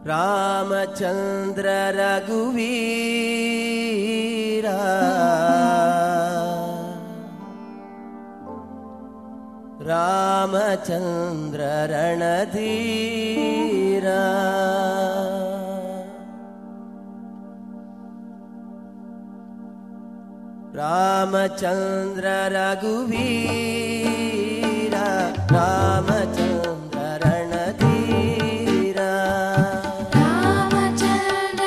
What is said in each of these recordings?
ರಾಮಚಂದ್ರ ರಘುವೀರ ರಾಮಚಂದ್ರ ರಣಧೀರ ರಾಮಚಂದ್ರ ರಘುವೀರ ರಾಮಚಂದ್ರ ರಣಧೀರ ರಾಮಚಂದ್ರ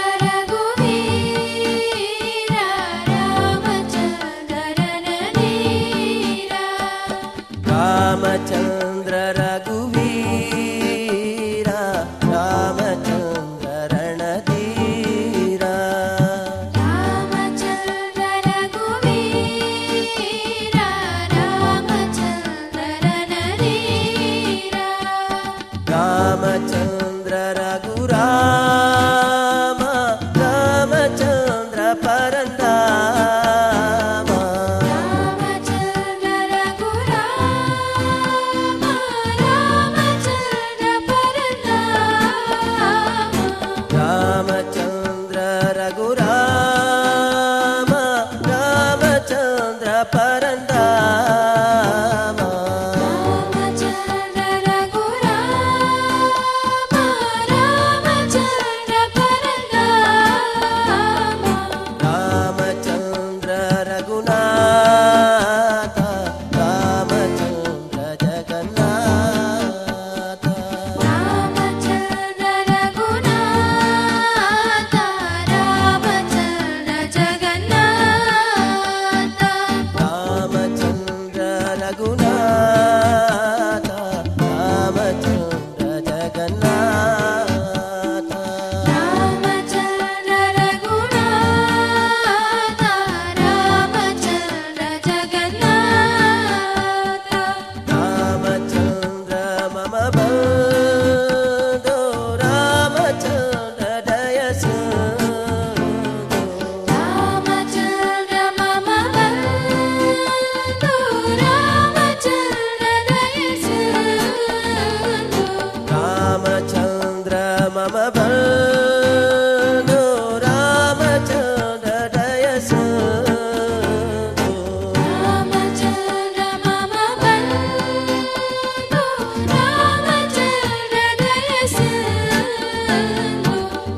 ರಘುವೀರ ರಾಮಚಂದ್ರ ರಣಧೀರ ರಾಮಚಂದ್ರ ರಘುವೀರ ರಾಮಚಂದ್ರ ರಣಧೀರ ರಾಮಚಂದ್ರ ರಘುವೀರ ರಾಮಚಂದ್ರ ರಣಧೀರ ರಾಮಚಂದ್ರ ರಘುರಾಮ ರಾಮಚಂದ್ರ ಪರಂಧಾಮ ರಾಮಚಂದ್ರ ರಘುರಾಮ ರಾಮಚಂದ್ರ ಪರಂಧಾಮ ರಾಮಚಂದ್ರ ರಘುರಾಮ ರಾಮಚಂದ್ರ ಪರಂಧಾಮ ರಾಮಚಂದ್ರ ರಘುರಾಮ ರಾಮಚಂದ್ರ ಪರಂಧಾಮ ರಾಮಚಂದ್ರ ರಘುನಾಥ ರಾಮಚಂದ್ರ ಜಗನ್ನಾಥ ರಾಮಚಂದ್ರ ರಘುನಾಥ ರಾಮಚಂದ್ರ ಜಗನ್ನಾಥ ರಾಮಚಂದ್ರ ರಘುನಾಥ ರಾಮಚಂದ್ರ ಜಗನ್ನಾಥ ರಾಮಚಂದ್ರ ರಘುನಾಥ ರಾಮಚಂದ್ರ ಜಗನ್ನಾಥ ರಾಮಚಂದ್ರ ಮಮ ಬಂಧೋ ರಾಮಚಂದ್ರ ದಯಸಿಂಧು ರಾಮಚಂದ್ರ ಮಮ ಬಂಧು ರಾಮಚಂದ್ರ ದಯಸಿಂಧು ರಾಮಚಂದ್ರ ಮಮ ಬಂಧೋ ರಾಮಚಂದ್ರ ದಯಸಿಂಧು ರಾಮಚಂದ್ರ ಮಮ ಬಂಧು ರಾಮಚಂದ್ರ ದಯಸಿಂಧು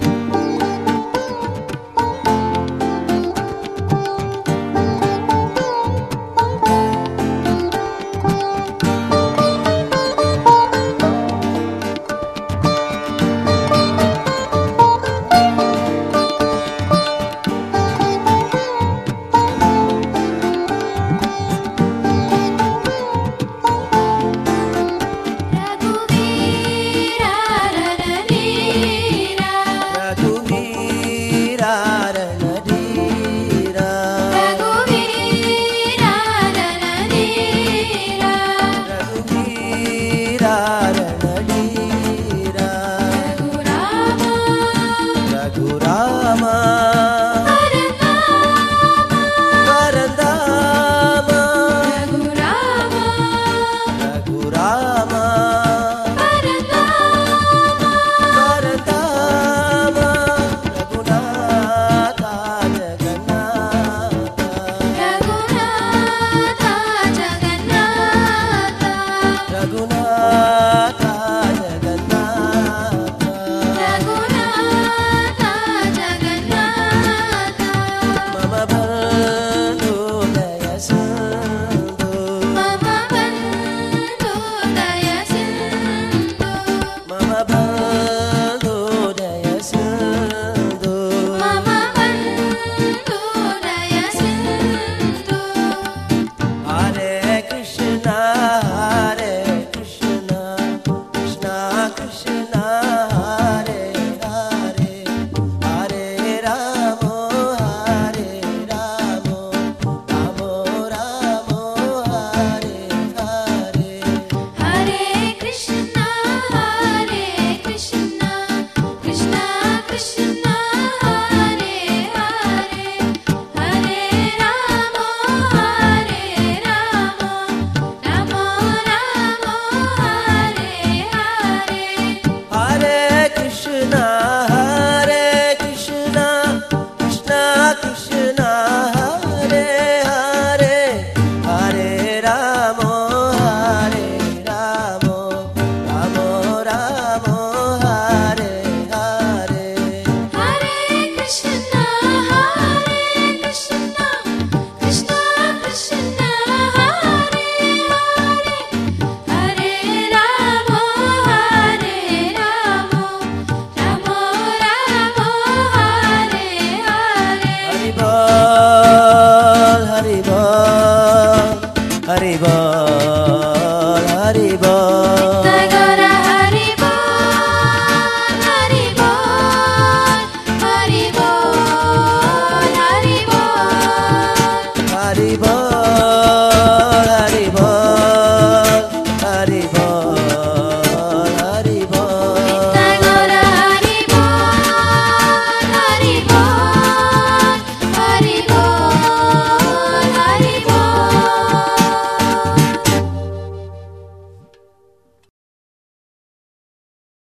ರಘುವೀರ ರಣಧೀರ ರಘುವೀರ ರಣಧೀರ ರಘುವೀರ ರಣಧೀರ ರಘುವೀರ ರಣಧೀರ ರಘುರಾಮ ರಘುರಾಮ ಪರಂಧಾಮ ರಘುರಾಮ ರಘುರಾಮ ಪರಂಧಾಮ ಪರಂಧಾಮ ರಘುನಾಥ ಜಗನ್ನಾಥ ರಘುನಾಥ ಜಗನ್ನಾಥ ರಘುನಾಥ ಜಗನ್ನಾಥ ರಘುನಾಥ ಜಗನ್ನಾಥ ಮಮ ಬಂಧು ದಯಸಿಂಧು ಮಮ ಬಂಧು ದಯಸಿಂಧು ಮಮ ಬಂಧು ದಯಸಿಂಧು ಮಮ ಬಂಧು ದಯಸಿಂಧು ಹರೇ ಕೃಷ್ಣ ಹರೇ ಕೃಷ್ಣ ನಿತ್ತಗ